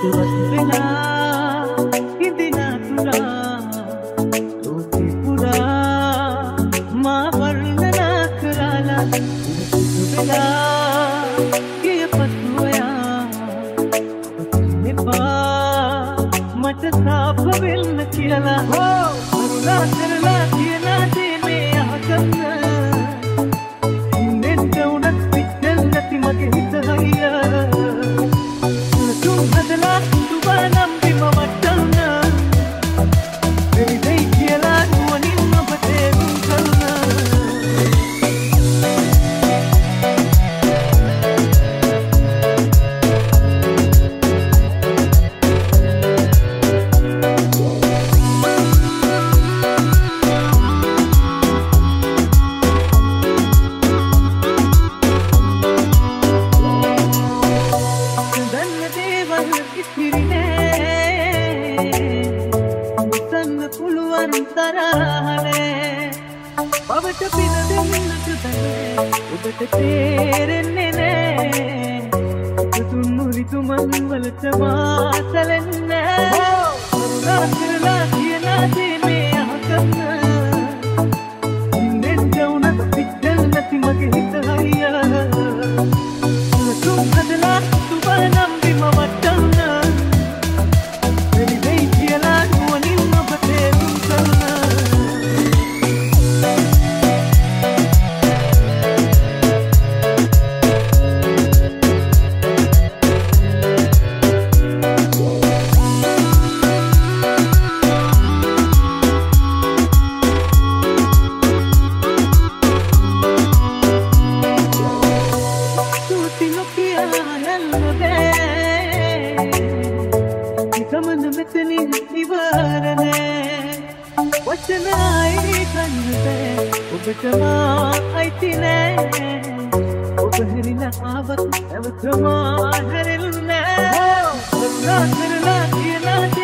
හිතවත් වෙලා ඉඳිනා තුරා ලෝකේ පුරා මා වර්ණනා කරලා හිත වෙලා කියපතුයා මෙපා මට තාප වෙන්න කියලා කරුණා කරලා කියලා දේ මේ අහගන්න ඉන්නෙත් උනත් පිටල් නැති මගේ හිත හයියා තුන් හදලා තුබා නම් බිම වටන්න වෙරිදයි කියලා නුවණින් ඔබ තේරුම් ගන්න බවට පින දෙන්නට බෑ ඔබට තේරෙන්නේ නෑ තුන් රිතුමන් වලට මාතලන්නේ කරුණා කරලා කියලා දේ මේ අහගන්න ඉන්නෙත් උනත් පිටල් නැති මගේ හිත හරියා තුන් හදලා තුබා නම් බිම වටන්න වෙලිදයි කියලා නුවණින් ඔබ තේරුම් ගන්න ගමන මෙතනින් ඉවරනේ වචනයි කන්නට ඔබට මා අයිති නෑ ඔබ හැරිලා ආවත් නැවත මා හැරෙන්නේ නෑ කරුණා කරලා කියලා